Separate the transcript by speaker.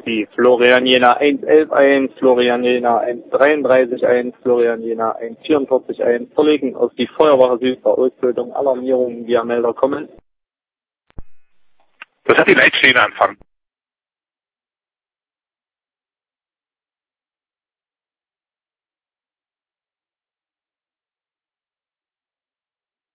Speaker 1: die Florian Jena 111-1, Florian Jena 133-1, Florian Jena 144-1 verlegen auf die Feuerwache Süd bei Ausbildung. Alarmierungen via Melder kommen.
Speaker 2: Das hat die Leitstelle anfangen.